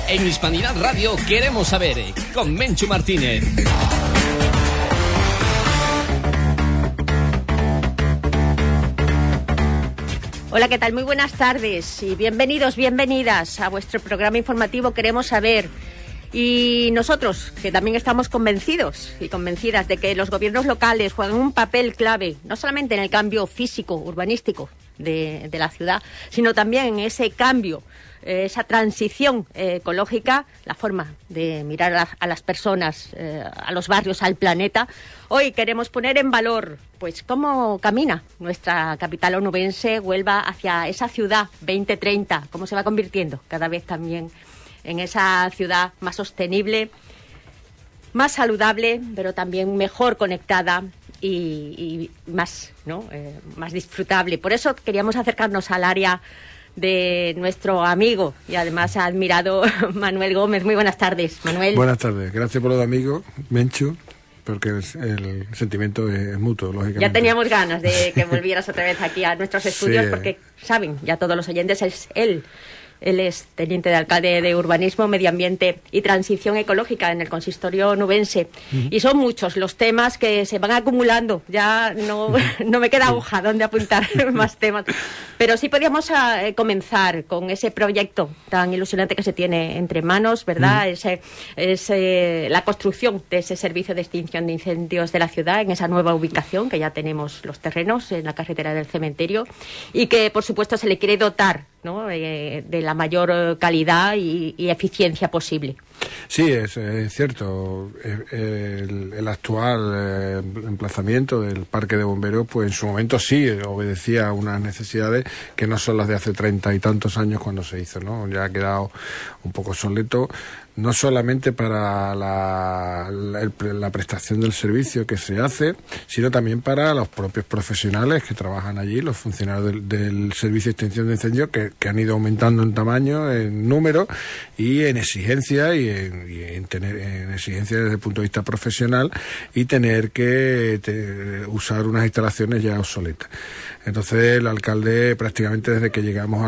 En Hispanidad Radio queremos saber, con Menchu Martínez. Hola, ¿qué tal? Muy buenas tardes y bienvenidos, bienvenidas a vuestro programa informativo Queremos Saber. Y nosotros, que también estamos convencidos y convencidas de que los gobiernos locales juegan un papel clave, no solamente en el cambio físico, urbanístico de la ciudad, sino también en ese cambio, esa transición ecológica, la forma de mirar a las personas, a los barrios, al planeta. Hoy queremos poner en valor pues cómo camina nuestra capital onubense, Huelva, hacia esa ciudad 2030, cómo se va convirtiendo cada vez también en esa ciudad más sostenible, más saludable, pero también mejor conectada y más, ¿no? Más disfrutable. Por eso queríamos acercarnos al área de nuestro amigo y además admirado Manuel Gómez. Muy buenas tardes, Manuel. Buenas tardes. Gracias por lo de amigo, Menchu, porque el sentimiento es mutuo, lógicamente. Ya teníamos ganas de que volvieras otra vez aquí a nuestros estudios, sí, porque saben ya todos los oyentes, es él. Él es teniente de alcalde de Urbanismo, Medio Ambiente y Transición Ecológica en el consistorio onubense. Y son muchos los temas que se van acumulando. Ya no me queda hoja donde apuntar más temas. Pero sí podíamos comenzar con ese proyecto tan ilusionante que se tiene entre manos, ¿verdad? La construcción de ese servicio de extinción de incendios de la ciudad en esa nueva ubicación, que ya tenemos los terrenos en la carretera del cementerio, y que, por supuesto, se le quiere dotar, ¿no? De la mayor calidad y eficiencia posible. Sí, es cierto. El actual emplazamiento del parque de bomberos, pues en su momento sí obedecía a unas necesidades que no son las de hace 30 y tantos años cuando se hizo, ¿no? Ya ha quedado un poco obsoleto, no solamente para la prestación del servicio que se hace, sino también para los propios profesionales que trabajan allí, los funcionarios del Servicio de Extinción de Incendios, que han ido aumentando en tamaño, en número y en exigencia en exigencia desde el punto de vista profesional, y tener que usar unas instalaciones ya obsoletas. Entonces el alcalde, prácticamente desde que llegamos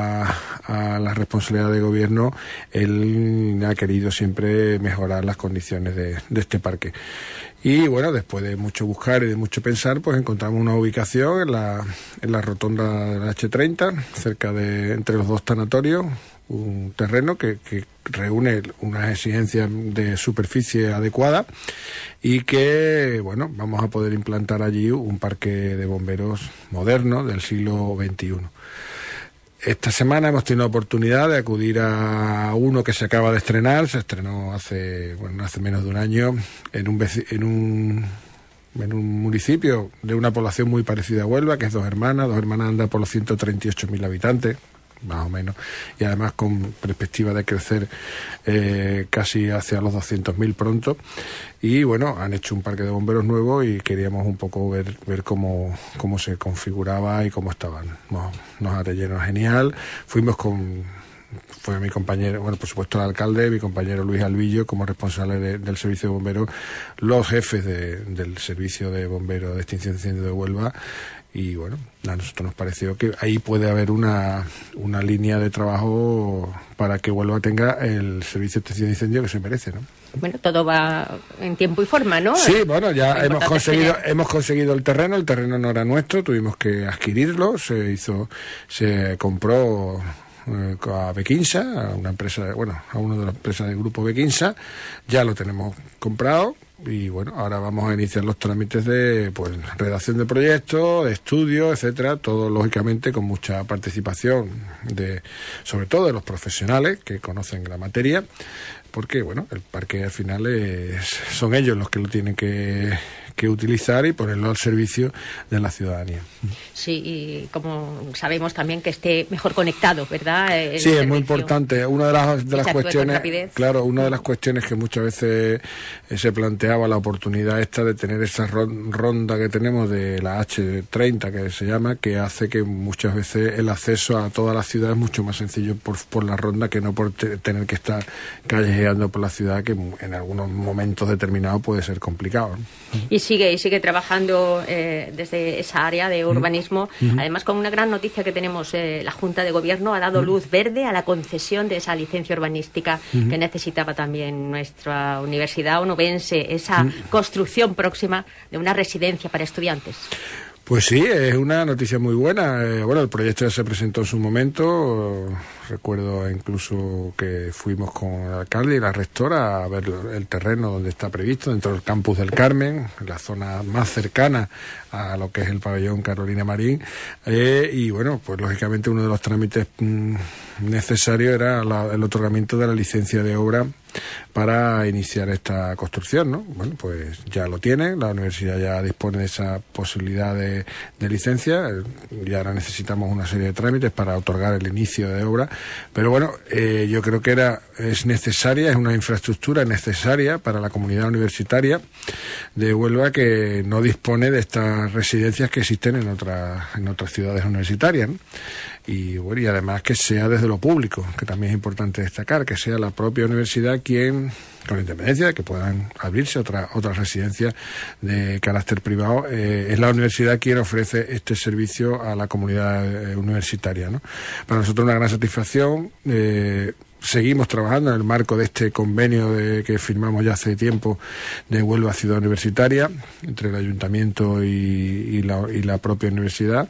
a la responsabilidad de gobierno, él ha querido siempre mejorar las condiciones de este parque. Y bueno, después de mucho buscar y de mucho pensar, pues encontramos una ubicación en la rotonda de la H30, entre los dos tanatorios, un terreno que reúne unas exigencias de superficie adecuada y que, bueno, vamos a poder implantar allí un parque de bomberos moderno del siglo XXI. Esta semana hemos tenido la oportunidad de acudir a uno que se acaba de estrenar. Se estrenó hace menos de un año en un municipio de una población muy parecida a Huelva, que es Dos Hermanas. Dos Hermanas anda por los 138.000 habitantes, más o menos, y además con perspectiva de crecer casi hacia los 200.000 pronto. Y bueno, han hecho un parque de bomberos nuevo y queríamos un poco ver cómo se configuraba y cómo estaban. Nos ha rellenado genial. Fue mi compañero, bueno, por supuesto el alcalde, mi compañero Luis Albillo como responsable del servicio de bomberos, los jefes del servicio de bomberos de extinción de incendios de Huelva. Y bueno, a nosotros nos pareció que ahí puede haber una línea de trabajo para que Huelva tenga el servicio de extinción de incendios que se merece, ¿no? Bueno, todo va en tiempo y forma, ¿no? Sí, bueno, ya hemos conseguido el terreno no era nuestro, tuvimos que adquirirlo, se compró a Bequinsa, a una empresa, a una de las empresas del grupo Bequinsa, ya lo tenemos comprado. Y bueno, ahora vamos a iniciar los trámites de redacción de proyectos, de estudios, etcétera, todo lógicamente con mucha participación sobre todo de los profesionales que conocen la materia, porque bueno, el parque al final son ellos los que lo tienen que utilizar y ponerlo al servicio de la ciudadanía. Sí, y como sabemos también que esté mejor conectado, ¿verdad? Sí, es muy importante. Una de las cuestiones, claro, una de las cuestiones que muchas veces se planteaba la oportunidad esta de tener esa ronda que tenemos de la H30 que se llama, que hace que muchas veces el acceso a toda la ciudad es mucho más sencillo por la ronda que no por tener que estar callejeando por la ciudad, que en algunos momentos determinados puede ser complicado, ¿no? Y sigue trabajando desde esa área de urbanismo. Además, con una gran noticia que tenemos, la Junta de Gobierno ha dado luz verde a la concesión de esa licencia urbanística que necesitaba también nuestra universidad onubense, esa construcción próxima de una residencia para estudiantes. Pues sí, es una noticia muy buena. Bueno, el proyecto ya se presentó en su momento. Recuerdo incluso que fuimos con el alcalde y la rectora a ver el terreno donde está previsto, dentro del campus del Carmen, en la zona más cercana a lo que es el pabellón Carolina Marín. Y bueno, pues lógicamente uno de los trámites necesarios era el otorgamiento de la licencia de obra para iniciar esta construcción, ¿no? Bueno, pues ya lo tiene, la universidad ya dispone de esa posibilidad de licencia, y ahora necesitamos una serie de trámites para otorgar el inicio de obra, pero bueno, yo creo que es necesaria, es una infraestructura necesaria para la comunidad universitaria de Huelva, que no dispone de estas residencias que existen en otras ciudades universitarias, ¿no? Y bueno, y además que sea desde lo público, que también es importante destacar, que sea la propia universidad quien, con independencia de que puedan abrirse otras residencias de carácter privado, es la universidad quien ofrece este servicio a la comunidad universitaria, ¿no? Para nosotros una gran satisfacción. Seguimos trabajando en el marco de este convenio que firmamos ya hace tiempo de Huelva Ciudad Universitaria, entre el Ayuntamiento y la propia universidad,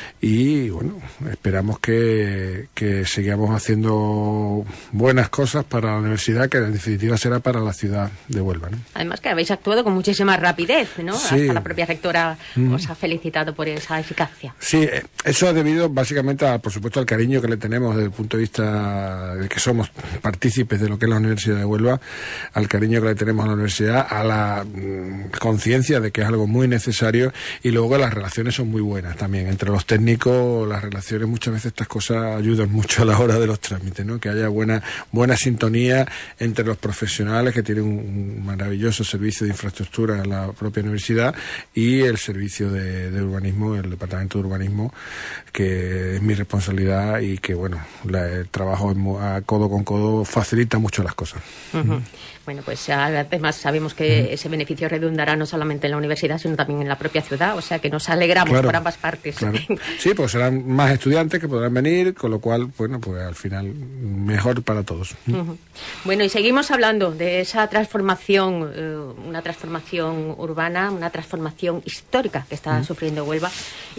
y bueno, esperamos que sigamos haciendo buenas cosas para la universidad, que en definitiva será para la ciudad de Huelva, ¿no? Además que habéis actuado con muchísima rapidez, ¿no? Sí. Hasta la propia rectora os ha felicitado por esa eficacia. Sí, eso ha debido básicamente, por supuesto, al cariño que le tenemos desde el punto de vista de que somos partícipes de lo que es la Universidad de Huelva, al cariño que le tenemos a la universidad, a la conciencia de que es algo muy necesario, y luego las relaciones son muy buenas también entre los técnicos. Las relaciones, muchas veces estas cosas ayudan mucho a la hora de los trámites, ¿no? Que haya buena sintonía entre los profesionales, que tienen un maravilloso servicio de infraestructura en la propia universidad, y el servicio de urbanismo, el departamento de urbanismo, que es mi responsabilidad, y que bueno, el trabajo a codo con codo facilita mucho las cosas. Bueno, pues además sabemos que ese beneficio redundará no solamente en la universidad, sino también en la propia ciudad, o sea que nos alegramos por ambas partes. Claro. Sí, pues serán más estudiantes que podrán venir, con lo cual, bueno, pues al final mejor para todos. Bueno, y seguimos hablando de esa transformación, una transformación urbana, una transformación histórica que está sufriendo Huelva,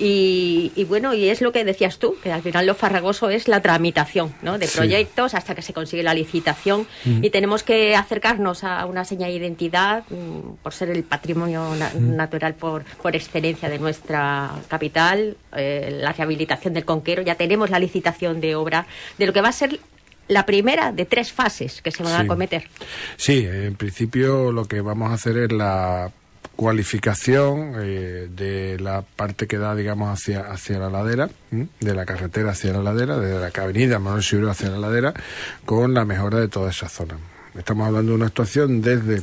y bueno, y es lo que decías tú, que al final lo farragoso es la tramitación, ¿no? De proyectos hasta que se consigue la licitación, y tenemos que acercarnos a una seña de identidad por ser el patrimonio natural por excelencia de nuestra capital, la rehabilitación del Conquero. Ya tenemos la licitación de obra de lo que va a ser la primera de 3 fases que se van a acometer. Sí, en principio lo que vamos a hacer es la cualificación de la parte que da, digamos, hacia la ladera, de la carretera hacia la ladera, desde la avenida Manuel Sibró hacia la ladera, con la mejora de toda esa zona. Estamos hablando de una actuación desde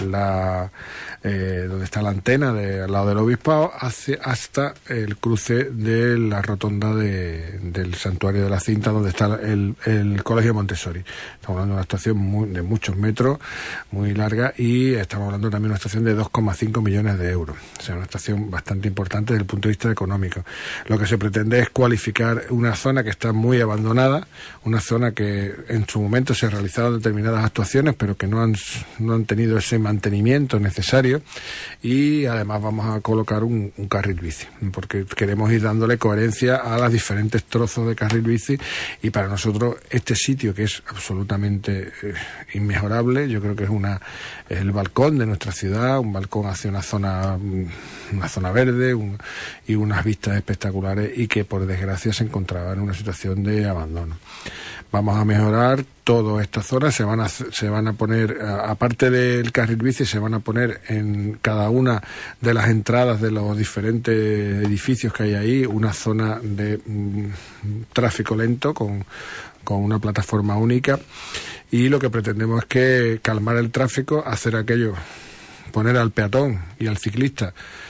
donde está la antena al lado del Obispado hasta el cruce de la rotonda del Santuario de la Cinta, donde está el Colegio Montessori. Estamos hablando de una actuación de muchos metros, muy larga, y estamos hablando también de una actuación de 2,5 millones de euros. O sea, una actuación bastante importante desde el punto de vista económico. Lo que se pretende es cualificar una zona que está muy abandonada, una zona que en su momento se realizaron determinadas actuaciones, pero que no han tenido ese mantenimiento necesario, y además vamos a colocar un carril bici, porque queremos ir dándole coherencia a los diferentes trozos de carril bici, y para nosotros este sitio, que es absolutamente inmejorable, yo creo que es el balcón de nuestra ciudad, un balcón hacia una zona verde y unas vistas espectaculares, y que por desgracia se encontraba en una situación de abandono. Vamos a mejorar toda esta zona, se van a poner, aparte del carril bici, se van a poner en cada una de las entradas de los diferentes edificios que hay ahí una zona de tráfico lento con una plataforma única, y lo que pretendemos es que calmar el tráfico, hacer aquello, poner al peatón y al ciclista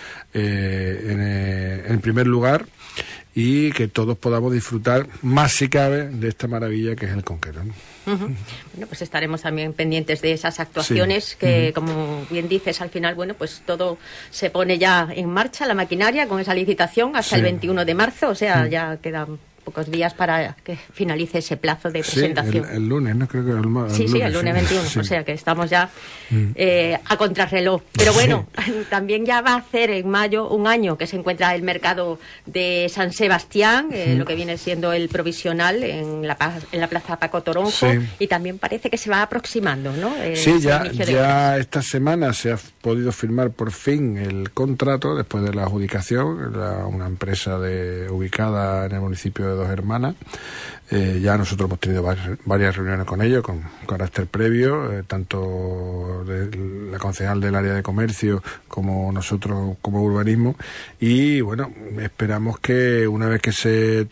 en primer lugar, y que todos podamos disfrutar más si cabe de esta maravilla que es el Conquero, ¿no? Bueno, pues estaremos también pendientes de esas actuaciones que, como bien dices, al final, bueno, pues todo se pone ya en marcha, la maquinaria, con esa licitación hasta el 21 de marzo, o sea, ya quedan pocos días para que finalice ese plazo de presentación. El lunes, ¿no? Creo que el lunes 21, o sea que estamos ya a contrarreloj. Pero bueno, también ya va a hacer en mayo un año que se encuentra el mercado de San Sebastián, lo que viene siendo el provisional en la Plaza Paco Toronjo, y también parece que se va aproximando, ¿no? Sí, ya esta semana se ha podido firmar por fin el contrato después de la adjudicación, una empresa ubicada en el municipio de Dos Hermanas. Ya nosotros hemos tenido varias reuniones con ellos, con carácter previo, tanto de la concejal del área de comercio como nosotros como urbanismo, y bueno, esperamos que una vez que se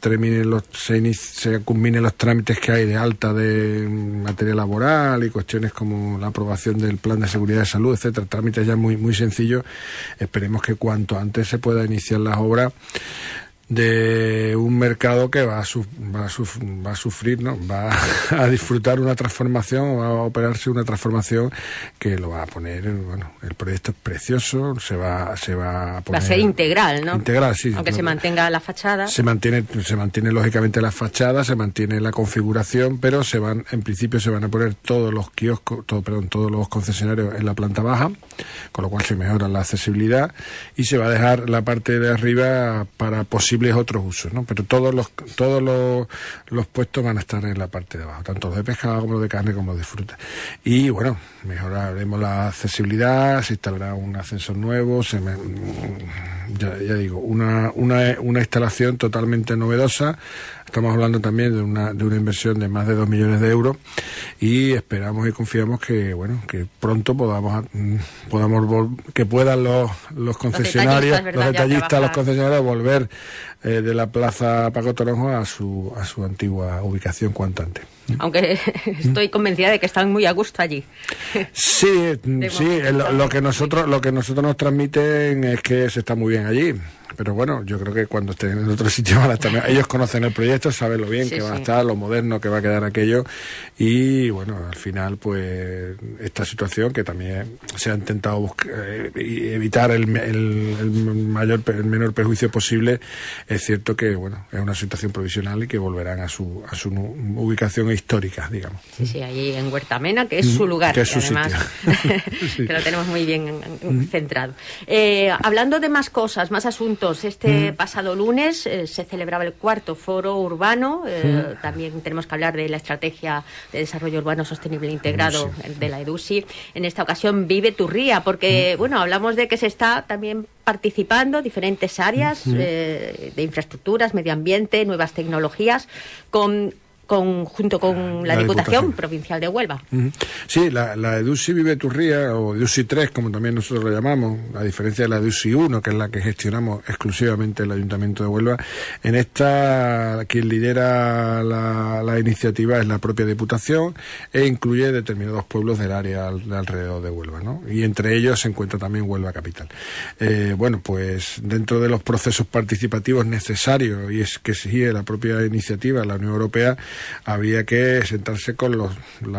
culminen los trámites que hay de alta de materia laboral y cuestiones como la aprobación del plan de seguridad de salud, etcétera, trámites ya muy, muy sencillos, esperemos que cuanto antes se pueda iniciar las obras de un mercado que va a sufrir, ¿no? Va a disfrutar una transformación, va a operarse una transformación que lo va a poner, bueno, el proyecto es precioso, se va a poner... Va a ser integral, ¿no? Integral, sí. Aunque se mantenga la fachada. Se mantiene lógicamente la fachada, se mantiene la configuración, pero en principio se van a poner todos los kioscos, todos los concesionarios en la planta baja, con lo cual se mejora la accesibilidad, y se va a dejar la parte de arriba para posibles otros usos, ¿no? Pero todos los puestos van a estar en la parte de abajo, tanto los de pescado como los de carne como los de fruta. Y bueno, mejoraremos la accesibilidad, se instalará un ascensor nuevo, ya digo, una instalación totalmente novedosa. Estamos hablando también de una inversión de más de 2 millones de euros, y esperamos y confiamos que pronto que puedan los concesionarios, los detallistas, los concesionarios volver de la Plaza Paco Toronjo a su antigua ubicación cuanto antes. Aunque estoy convencida de que están muy a gusto allí. Sí, lo que nosotros nos transmiten es que se está muy bien allí. Pero bueno, yo creo que cuando estén en otro sitio van a estar... Ellos conocen el proyecto, saben lo bien que va a estar, lo moderno que va a quedar aquello, y bueno, al final pues esta situación que también se ha intentado evitar el menor perjuicio posible, es cierto que bueno, es una situación provisional y que volverán a su ubicación histórica, digamos. Sí, allí en Huerta Mena, que es su lugar, que es su además que lo tenemos muy bien centrado. Hablando de más cosas, más asuntos, pasado lunes se celebraba el 4º Foro Urbano. También tenemos que hablar de la Estrategia de Desarrollo Urbano Sostenible Integrado de la EDUSI. En esta ocasión Vive tu Ría, porque bueno, hablamos de que se está también participando diferentes áreas de infraestructuras, medio ambiente, nuevas tecnologías, junto con la Diputación Provincial de Huelva. Sí, la EDUSI Vive tu Ría, o EDUSI 3, como también nosotros lo llamamos, a diferencia de la EDUSI 1, que es la que gestionamos exclusivamente el Ayuntamiento de Huelva. En esta, quien lidera la iniciativa es la propia Diputación, e incluye determinados pueblos del área de alrededor de Huelva, ¿no? Y entre ellos se encuentra también Huelva Capital. Bueno, pues dentro de los procesos participativos necesarios, y es que exige la propia iniciativa, la Unión Europea, había que sentarse con los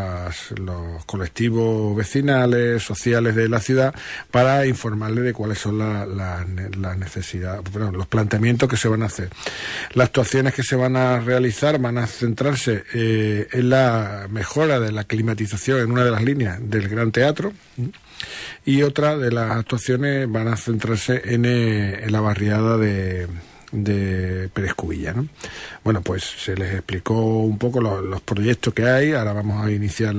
colectivos vecinales, sociales de la ciudad, para informarles de cuáles son las necesidades, los planteamientos que se van a hacer. Las actuaciones que se van a realizar van a centrarse en la mejora de la climatización en una de las líneas del Gran Teatro, y otra de las actuaciones van a centrarse en la barriada de Pérez Cubilla, ¿no? Bueno, pues se les explicó un poco los proyectos que hay. Ahora vamos a iniciar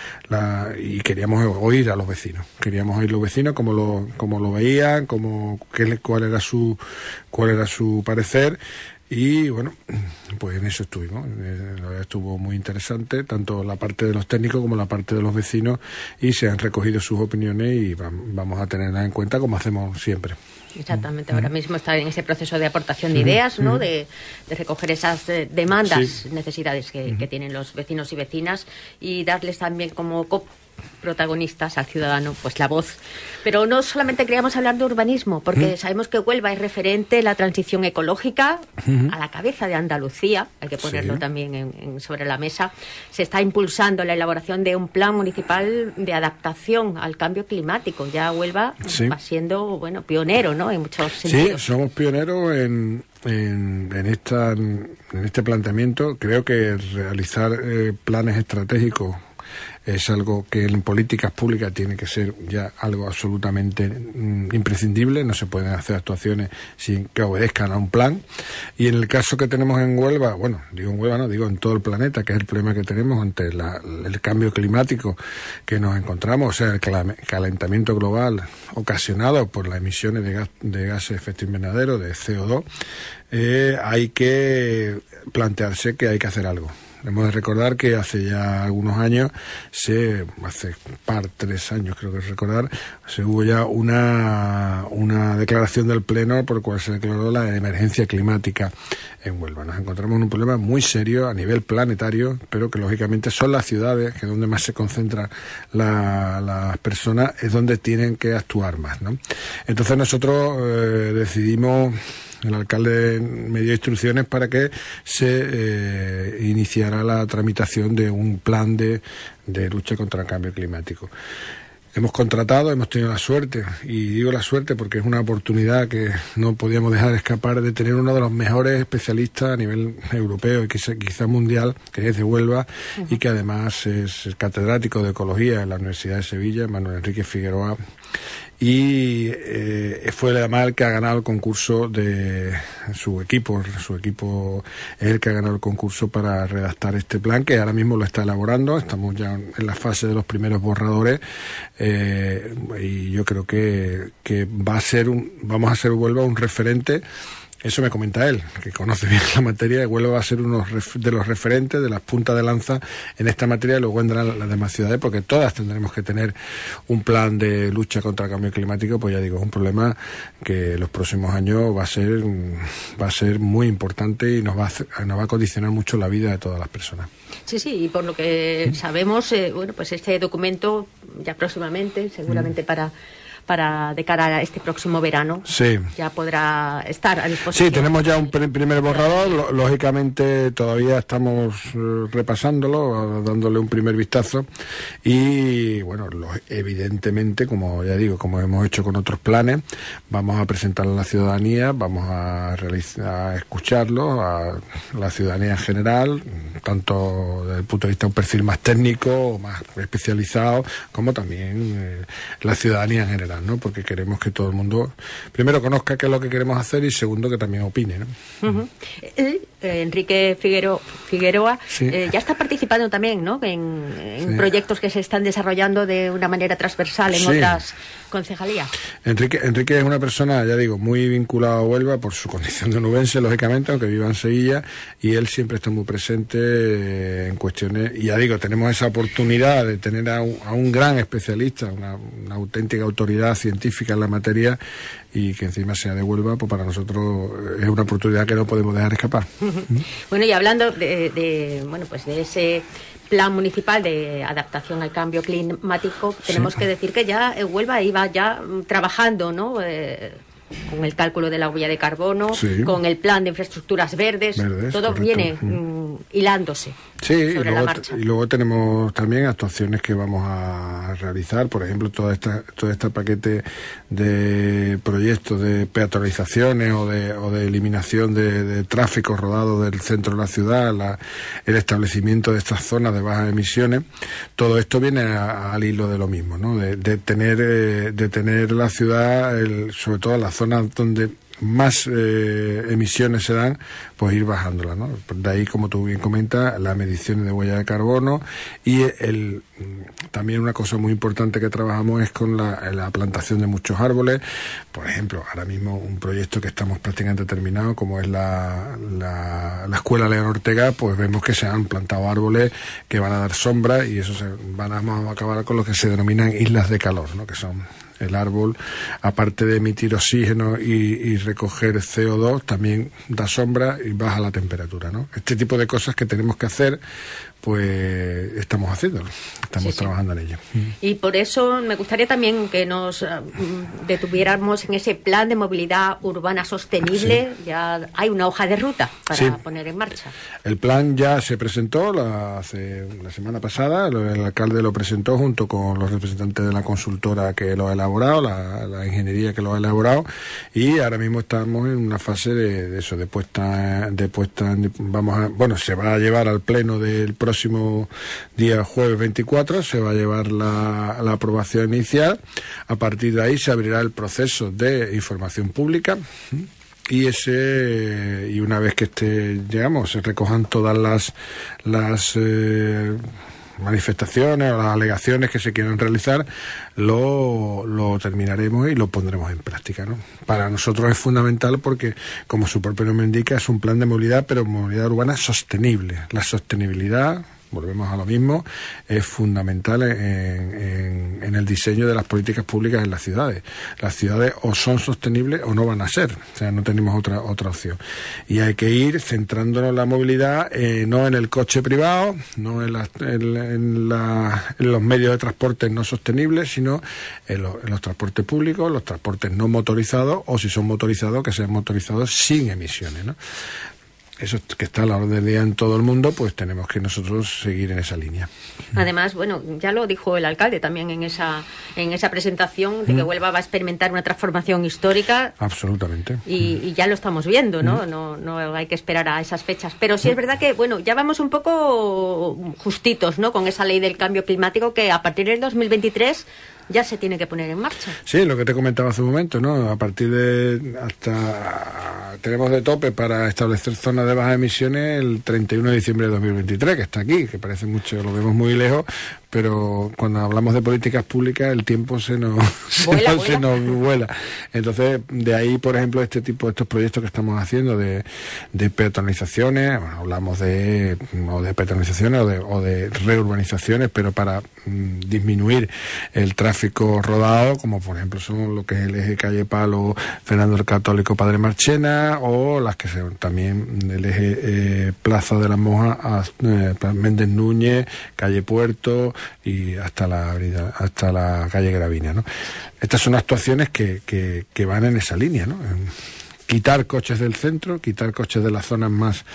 y queríamos oír a los vecinos. Queríamos oír a los vecinos cómo lo veían, cuál era su parecer. Y bueno, pues en eso estuvimos. Estuvo muy interesante, tanto la parte de los técnicos como la parte de los vecinos, y se han recogido sus opiniones y vamos a tenerlas en cuenta como hacemos siempre. Exactamente, ahora mismo está en ese proceso de aportación de ideas, ¿no? De recoger esas demandas, necesidades que tienen los vecinos y vecinas, y darles también como protagonistas, al ciudadano, pues la voz. Pero no solamente queríamos hablar de urbanismo, porque sabemos que Huelva es referente en la transición ecológica, a la cabeza de Andalucía, hay que ponerlo también sobre la mesa. Se está impulsando la elaboración de un plan municipal de adaptación al cambio climático. Ya Huelva va siendo, bueno, pionero, ¿no?, en muchos sentidos. Sí, somos pioneros en este planteamiento. Creo que realizar planes estratégicos es algo que en políticas públicas tiene que ser ya algo absolutamente imprescindible. No se pueden hacer actuaciones sin que obedezcan a un plan. Y en el caso que tenemos en Huelva, bueno, digo en Huelva, no, digo en todo el planeta, que es el problema que tenemos ante el cambio climático que nos encontramos, o sea, el calentamiento global ocasionado por las emisiones de gases de efecto invernadero, de CO2, hay que plantearse que hay que hacer algo. Hemos de recordar que hace ya algunos años, hace 3 años creo que recordar, se hubo ya una declaración del Pleno por la cual se declaró la emergencia climática en Huelva. Nos encontramos en un problema muy serio a nivel planetario, pero que lógicamente son las ciudades, que es donde más se concentran las personas, es donde tienen que actuar más, ¿no? Entonces nosotros decidimos... El alcalde me dio instrucciones para que se iniciara la tramitación de un plan de lucha contra el cambio climático. Hemos contratado, hemos tenido la suerte, y digo la suerte porque es una oportunidad que no podíamos dejar escapar, de tener uno de los mejores especialistas a nivel europeo y quizá mundial, que es de Huelva, y que además es catedrático de Ecología en la Universidad de Sevilla, Manuel Enrique Figueroa, y fue además el que ha ganado el concurso de su equipo es el que ha ganado el concurso para redactar este plan, que ahora mismo lo está elaborando. Estamos ya en la fase de los primeros borradores, y yo creo que vamos a ser Huelva un referente. Eso me comenta él, que conoce bien la materia, y Huelva va a ser uno de los referentes, de las puntas de lanza en esta materia, y luego vendrán las demás ciudades, porque todas tendremos que tener un plan de lucha contra el cambio climático. Pues ya digo, es un problema que en los próximos años va a ser muy importante y nos va a condicionar mucho la vida de todas las personas. Sí, y por lo que sabemos, bueno, pues este documento ya próximamente, seguramente para de cara a este próximo verano, ya podrá estar a disposición. Sí, tenemos ya un primer borrador. Lógicamente todavía estamos repasándolo, dándole un primer vistazo, y bueno, evidentemente, como ya digo, como hemos hecho con otros planes, vamos a presentarlo a la ciudadanía, vamos a escucharlo a la ciudadanía en general, tanto desde el punto de vista de un perfil más técnico, más especializado, como también la ciudadanía en general, ¿no? Porque queremos que todo el mundo primero conozca qué es lo que queremos hacer, y segundo que también opine, ¿no? Enrique Figueroa ya está participando también, ¿no?, en proyectos que se están desarrollando de una manera transversal en otras concejalías. Enrique es una persona, ya digo, muy vinculada a Huelva por su condición de onubense, lógicamente, aunque viva en Sevilla, y él siempre está muy presente en cuestiones, y ya digo, tenemos esa oportunidad de tener a un gran especialista, una auténtica autoridad científica en la materia, y que encima sea de Huelva, pues para nosotros es una oportunidad que no podemos dejar escapar. Bueno, y hablando de ese plan municipal de adaptación al cambio climático, tenemos que decir que ya Huelva iba ya trabajando, ¿no?, con el cálculo de la huella de carbono, con el plan de infraestructuras verdes, todo correcto. Viene hilándose sobre la marcha. Y luego tenemos también actuaciones que vamos a realizar, por ejemplo, todo este paquete de proyectos de peatonalizaciones o de eliminación de tráfico rodado del centro de la ciudad, el establecimiento de estas zonas de bajas emisiones. Todo esto viene al hilo de lo mismo, ¿no? De tener la ciudad, sobre todo las zonas donde más emisiones se dan, pues ir bajándolas, ¿no? De ahí, como tú bien comentas, las mediciones de huella de carbono, y también una cosa muy importante que trabajamos es con la plantación de muchos árboles. Por ejemplo, ahora mismo un proyecto que estamos prácticamente terminado, como es la Escuela León Ortega, pues vemos que se han plantado árboles que van a dar sombra, y eso vamos a acabar con lo que se denominan islas de calor, ¿no?, que son el árbol, aparte de emitir oxígeno y recoger CO2, también da sombra y baja la temperatura, ¿no? Este tipo de cosas que tenemos que hacer pues estamos haciéndolo, estamos trabajando en ello. Y por eso me gustaría también que nos detuviéramos en ese plan de movilidad urbana sostenible. Ya hay una hoja de ruta para poner en marcha. El plan ya se presentó la semana pasada, el alcalde lo presentó junto con los representantes de la consultora que lo ha elaborado, la ingeniería que lo ha elaborado, y ahora mismo estamos en una fase de eso, de puesta se va a llevar al pleno del próximo día jueves 24, se va a llevar la aprobación inicial. A partir de ahí se abrirá el proceso de información pública y una vez que se recojan todas las manifestaciones o las alegaciones que se quieran realizar, lo terminaremos y lo pondremos en práctica, ¿no? Para nosotros es fundamental porque, como su propio nombre indica, es un plan de movilidad, pero movilidad urbana sostenible. La sostenibilidad, volvemos a lo mismo, es fundamental en el diseño de las políticas públicas en las ciudades. Las ciudades o son sostenibles o no van a ser, o sea, no tenemos otra opción. Y hay que ir centrándonos en la movilidad, no en el coche privado, no en los medios de transporte no sostenibles, sino en los transportes públicos, los transportes no motorizados, o si son motorizados, que sean motorizados sin emisiones, ¿no? Eso que está a la orden del día en todo el mundo, pues tenemos que nosotros seguir en esa línea. Además, bueno, ya lo dijo el alcalde también en esa presentación, de que Huelva va a experimentar una transformación histórica. Absolutamente. Y ya lo estamos viendo, ¿no? No hay que esperar a esas fechas. Pero sí es verdad que, bueno, ya vamos un poco justitos, ¿no? Con esa ley del cambio climático que a partir del 2023 ya se tiene que poner en marcha. Sí, lo que te comentaba hace un momento, ¿no? A partir tenemos de tope para establecer zonas de bajas emisiones el 31 de diciembre de 2023, que está aquí, que parece mucho, lo vemos muy lejos, pero cuando hablamos de políticas públicas el tiempo se nos vuela. Entonces, de ahí, por ejemplo, estos proyectos que estamos haciendo de peatonalizaciones, bueno, hablamos de peatonalizaciones o de reurbanizaciones, pero para disminuir el tráfico rodado, como por ejemplo son lo que es el eje calle Palo, Fernando el Católico, Padre Marchena, o las que son también el eje Plaza de las Monjas, Méndez Núñez, calle Puerto y hasta la calle Gravina, ¿no? Estas son actuaciones que van en esa línea, ¿no? Quitar coches del centro, quitar coches de las zonas más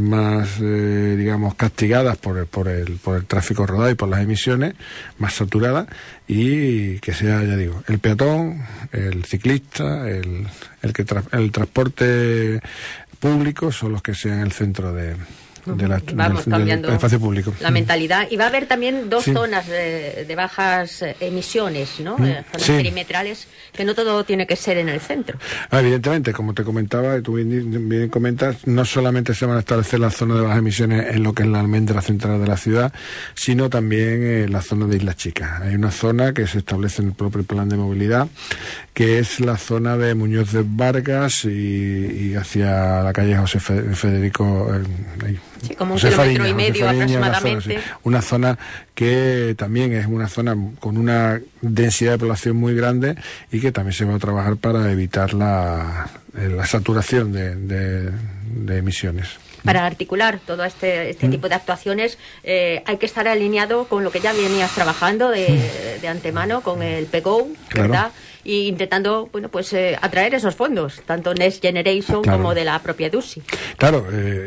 digamos, castigadas por el tráfico rodado y por las emisiones, más saturadas, y que sea, ya digo, el peatón, el ciclista, el transporte público son los que sean el centro del espacio público. La mentalidad. Y va a haber también dos zonas de bajas emisiones, ¿no? Zonas perimetrales, que no todo tiene que ser en el centro. Evidentemente, como te comentaba, y tú bien comentas, no solamente se van a establecer las zonas de bajas emisiones en lo que es la almendra central de la ciudad, sino también en la zona de Islas Chicas. Hay una zona que se establece en el propio plan de movilidad, que es la zona de Muñoz de Vargas y hacia la calle José Federico. Sí, como un kilómetro y medio aproximadamente. Una zona que también es una zona con una densidad de población muy grande y que también se va a trabajar para evitar la saturación de emisiones. Para articular todo este tipo de actuaciones hay que estar alineado con lo que ya venías trabajando de antemano con el PGO, ¿verdad? Claro. Y intentando, bueno, pues atraer esos fondos, tanto Next Generation como de la propia DUSI. Claro,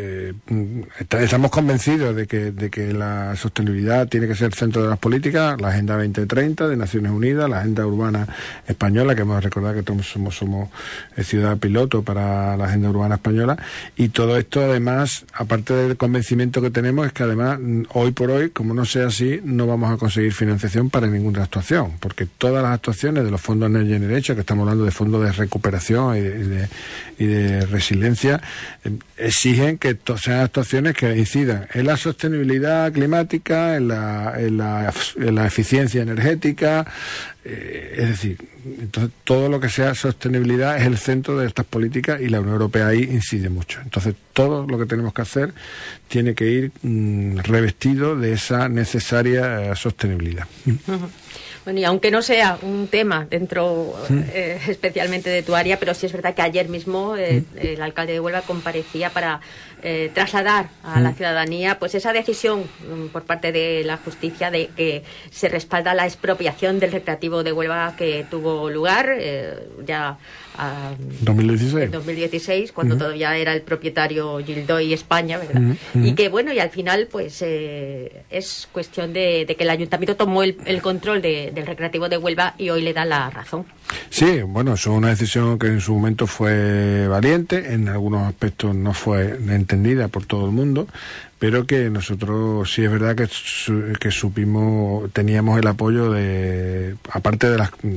estamos convencidos de que la sostenibilidad tiene que ser el centro de las políticas, la Agenda 2030 de Naciones Unidas, la Agenda Urbana Española, que hemos de recordar que somos ciudad piloto para la Agenda Urbana Española, y todo esto además, aparte del convencimiento que tenemos, es que además hoy por hoy, como no sea así, no vamos a conseguir financiación para ninguna actuación, porque todas las actuaciones de los fondos Next Generation, que estamos hablando de fondos de recuperación y de resiliencia, exigen que sean actuaciones que incidan en la sostenibilidad climática, en la eficiencia energética, es decir, entonces todo lo que sea sostenibilidad es el centro de estas políticas y la Unión Europea ahí incide mucho. Entonces todo lo que tenemos que hacer tiene que ir revestido de esa necesaria sostenibilidad. Bueno, y aunque no sea un tema dentro hablando especialmente de tu área, pero sí es verdad que ayer mismo el alcalde de Huelva comparecía para trasladar a la ciudadanía pues esa decisión por parte de la justicia de que se respalda la expropiación del recreativo de Huelva que tuvo lugar ya en 2016, cuando todavía era el propietario Gildoy España, ¿verdad? Y que bueno, y al final pues es cuestión de que el ayuntamiento tomó el control del recreativo de Huelva y hoy le da la razón. Sí, bueno, eso es una decisión que en su momento fue valiente, en algunos aspectos no fue entendida por todo el mundo, pero que nosotros sí es verdad que supimos, teníamos el apoyo aparte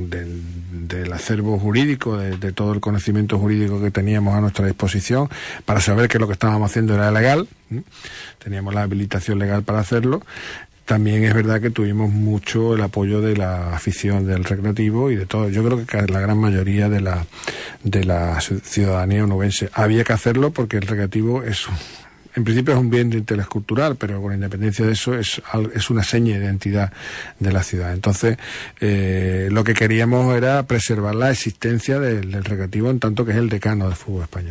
del acervo jurídico, de todo el conocimiento jurídico que teníamos a nuestra disposición, para saber que lo que estábamos haciendo era legal, teníamos la habilitación legal para hacerlo. También es verdad que tuvimos mucho el apoyo de la afición del recreativo y de todo. Yo creo que la gran mayoría de la ciudadanía onubense. Había que hacerlo porque el recreativo en principio es un bien de interés cultural, pero con independencia de eso es una seña de identidad de la ciudad. Entonces, lo que queríamos era preservar la existencia del recreativo en tanto que es el decano del fútbol español.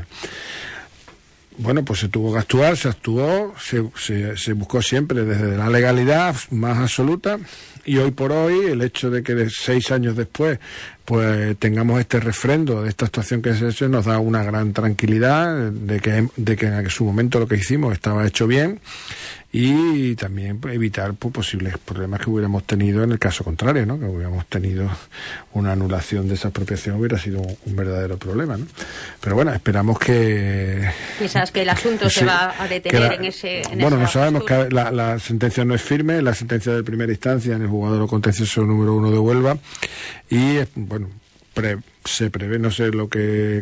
Bueno, pues se tuvo que actuar, se actuó, se buscó siempre desde la legalidad más absoluta, y hoy por hoy el hecho de que 6 años después pues tengamos este refrendo de esta actuación que se ha hecho nos da una gran tranquilidad de que en su momento lo que hicimos estaba hecho bien, y también evitar posibles problemas que hubiéramos tenido en el caso contrario, ¿no? Que hubiéramos tenido una anulación de esa expropiación, hubiera sido un verdadero problema, ¿no? Pero bueno, esperamos que... Quizás que el asunto se va a detener en ese... Bueno, no sabemos, que la sentencia no es firme, la sentencia de primera instancia en el juzgado contencioso número 1 de Huelva, y bueno, se prevé, no sé lo que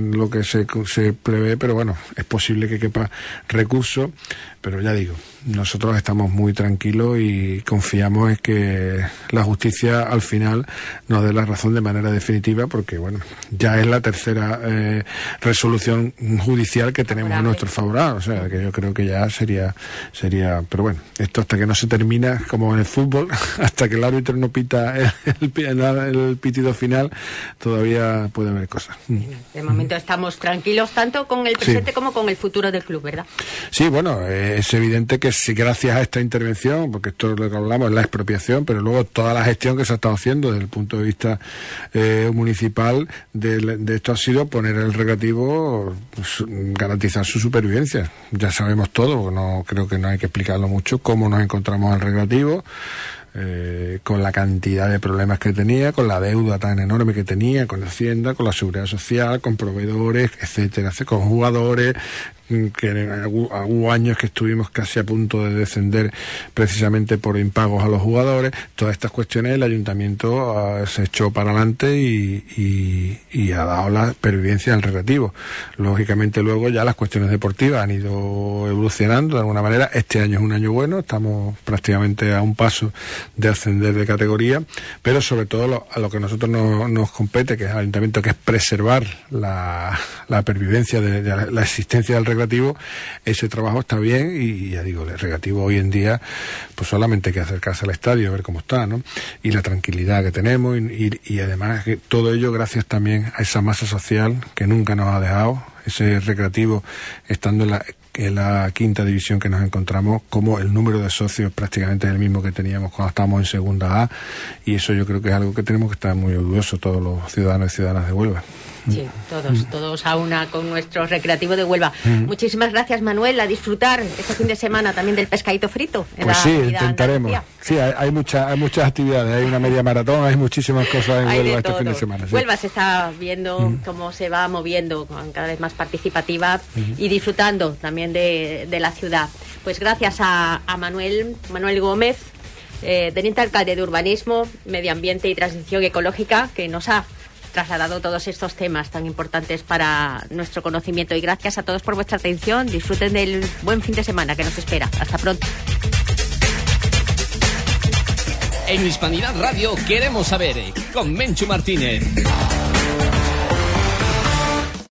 se prevé, pero bueno, es posible que quepa recurso, pero ya digo, nosotros estamos muy tranquilos y confiamos en que la justicia al final nos dé la razón de manera definitiva, porque bueno, ya es la tercera resolución judicial que tenemos a nuestro favor, o sea, que yo creo que ya sería, pero bueno, esto hasta que no se termina, como en el fútbol, hasta que el árbitro no pita el pitido final, todavía puede haber cosas. De momento estamos tranquilos tanto con el presente como con el futuro del club, ¿verdad? Sí, bueno, es evidente que sí, gracias a esta intervención, porque esto es lo que hablamos, es la expropiación, pero luego toda la gestión que se ha estado haciendo desde el punto de vista municipal de esto ha sido poner el recreativo, pues, garantizar su supervivencia. Ya sabemos todo, porque creo que no hay que explicarlo mucho, cómo nos encontramos el recreativo, con la cantidad de problemas que tenía, con la deuda tan enorme que tenía, con la Hacienda, con la Seguridad Social, con proveedores, etcétera, con jugadores, que hubo años que estuvimos casi a punto de descender precisamente por impagos a los jugadores. Todas estas cuestiones el ayuntamiento se echó para adelante y ha dado la pervivencia al recreativo. Lógicamente luego ya las cuestiones deportivas han ido evolucionando de alguna manera. Este año es un año bueno, estamos prácticamente a un paso de ascender de categoría, pero sobre todo a lo que a nosotros nos compete, que es al ayuntamiento, que es preservar la pervivencia de la existencia del recreativo. Ese trabajo está bien, y ya digo, el recreativo hoy en día pues solamente hay que acercarse al estadio a ver cómo está, ¿no? Y la tranquilidad que tenemos, y además que todo ello gracias también a esa masa social que nunca nos ha dejado, ese recreativo estando en la quinta división que nos encontramos, como el número de socios prácticamente es el mismo que teníamos cuando estábamos en segunda A, y eso yo creo que es algo que tenemos que estar muy orgullosos todos los ciudadanos y ciudadanas de Huelva. Sí, todos a una con nuestro recreativo de Huelva. Muchísimas gracias, Manuel, a disfrutar este fin de semana también del pescadito frito. Pues sí, intentaremos. Sí, hay muchas actividades, hay una media maratón, hay muchísimas cosas en Huelva este fin de semana. Sí. Huelva se está viendo cómo se va moviendo, cada vez más participativa y disfrutando también de la ciudad. Pues gracias a Manuel Gómez, teniente alcalde de Urbanismo, Medio Ambiente y Transición Ecológica, que nos ha trasladado todos estos temas tan importantes para nuestro conocimiento. Y gracias a todos por vuestra atención. Disfruten del buen fin de semana que nos espera. Hasta pronto. En Hispanidad Radio queremos saber, con Menchu Martínez.